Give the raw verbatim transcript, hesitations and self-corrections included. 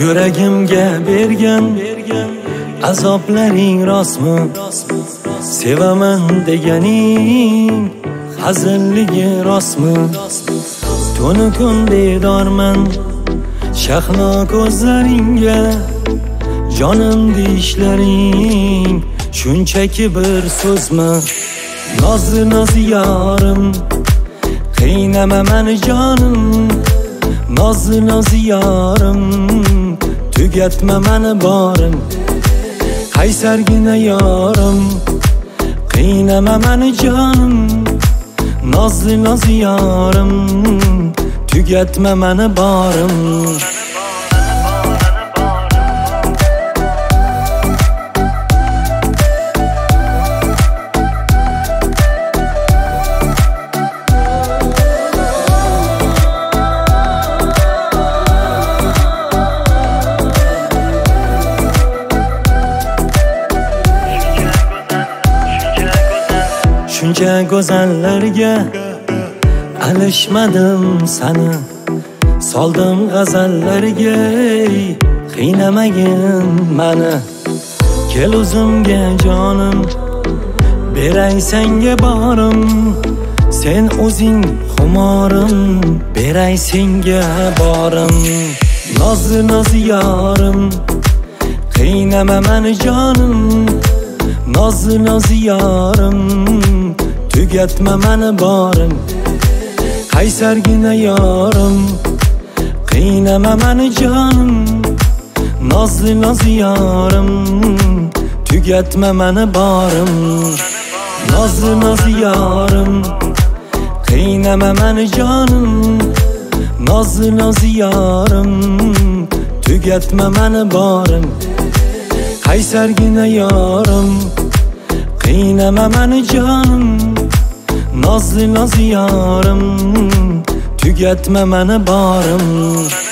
Yuragimga bergan azoblaring rostmi? Sevaman deganing hazilligi rostmi? Tunu kun bedorman shahlo ko'zlaringga, jonim deyishlaring shunchaki bir so'zmi? Nozli nozli yorim, qiynama meni jonim. Nozli nozli yorim, tugatma meni borim. Qaysargina yorim, qiynama meni jonim. Nozli nozli yorim, tugatma meni borim. Shuncha go'zallarga alishmadim sani, soldim g'azallarga, qiynamagin mani. Kel o'zimga jonim, beray senga borim. Sen o'zing xumorim, beray senga borim. Nozli nozli yorim, qiynama meni jonim. Nozli nozli yorim, tugatma meni borim. Qaysargina yorim, qiynama meni jonim. Nozli nozli yorim, tugatma meni borim. Nozli nozli yorim, qiynama meni jonim. Nozli nozli yorim, tugatma meni borim. Qaysargina yorim, qiynama meni jonim. Nozli nozli yorim, tugatma meni borim.